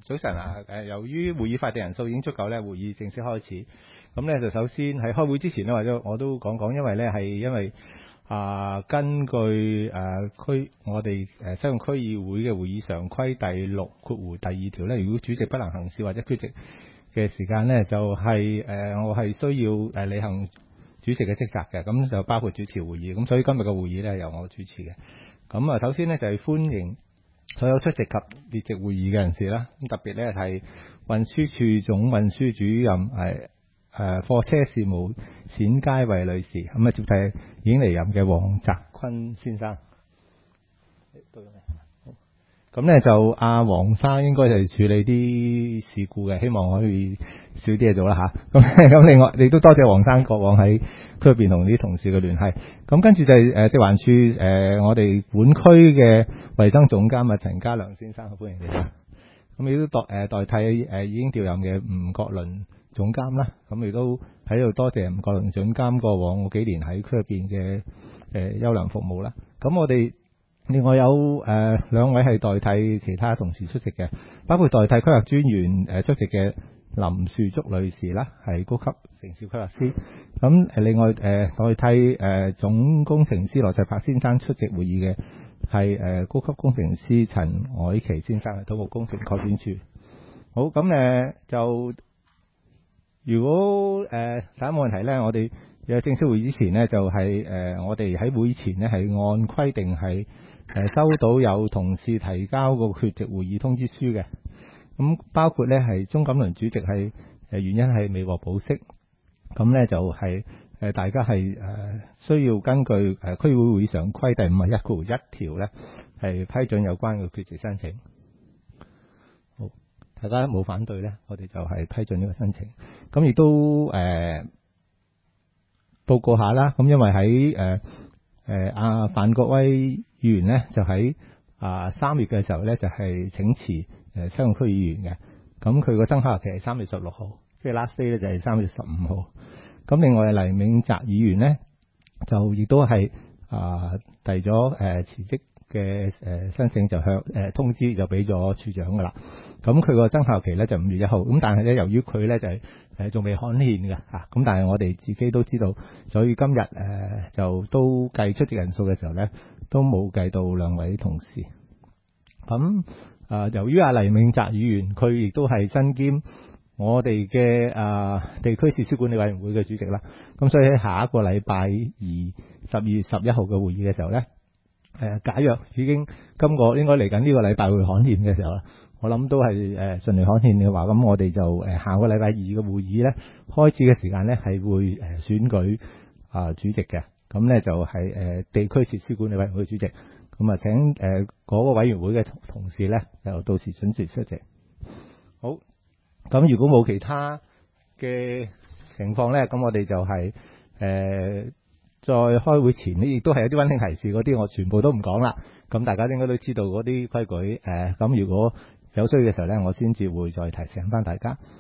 早晨啊，由於會議法定人數已經足夠咧，會議正式開始。咁咧就首先喺開會之前咧，或者我都講講，因為根據我哋西貢區議會嘅會議常規第6(2)條咧，如果主席不能行事或者缺席嘅時間咧，就我係需要履行主席嘅職責嘅，咁就包括主持會議。咁所以今日嘅會議咧由我主持嘅。咁首先呢，就係歡迎所有出席及列席會議嘅人士啦，咁特別咧係運輸署總運輸主任貨車事務冼佳慧女士，咁接替已經離任嘅黃澤坤先生。咁咧就黃生應該就係處理啲事故嘅，希望可以少啲嘢做啦吓。咁另外亦都多謝黃生過往喺區入邊同啲同事嘅聯繫。咁跟住就係食環署我哋本區嘅衛生總監陳家良先生，歡迎你啦。咁亦都代替已經調任嘅吳國倫總監啦。咁亦都喺度多謝吳國倫總監過往幾年喺區入邊嘅優良服務啦。咁我哋另外有兩位係代替其他同事出席嘅，包括代替規劃專員出席嘅林樹竹女士啦，係高級城市規劃師。咁另外代替總工程師羅世柏先生出席會議嘅係高級工程師陳凱琪先生，係土木工程擴展處。好，咁就如果大家冇問題咧，我哋有正式會議之前呢，就係我哋喺會前呢，係按規定係收到有同事提交個缺席會議通知書嘅。咁包括呢係鍾錦麟主席係原因係未獲保釋。咁呢就係大家係需要根據區議會會議常規第51條呢，係批准有關嘅缺席申請。好，大家冇反對呢，我哋就係批准呢個申請。咁亦都報告下啦。咁因為喺范國威議員呢，就喺3月嘅時候呢，就係請辭西貢區議員嘅。咁佢個生效日期係3月16號，即係 last day 呢就係3月15號。咁另外黎銘澤議員呢，就亦都係遞咗辭職嘅申請，就向通知就俾咗處長噶啦。咁佢個生效期呢，就5月1號。咁但係呢，由於佢呢，就係仲未刊憲嘅嚇，咁但係我哋自己都知道，所以今日就都計出席人數嘅時候呢，都冇計到兩位同事。咁由於黎銘澤議員佢亦都係身兼我哋嘅地區設施管理委員會嘅主席啦，咁所以喺下一個禮拜12月11號嘅會議嘅時候呢，假若已經應該嚟緊呢個禮拜會刊憲嘅時候啦，我諗都係順利刊憲嘅話，咁我哋就下個禮拜2嘅會議呢，開始嘅時間呢係會選舉主席嘅。咁呢就係地區設施管理委員會主席。咁請嗰個委員會嘅同事呢，就到時準時出席。好，咁如果冇其他嘅情況呢，咁我哋就係在開會前呢，亦都係有啲溫馨提示，嗰啲我全部都唔講啦。咁大家應該都知道嗰啲規矩。咁如果有需要嘅時候呢，我先至會再提醒翻大家。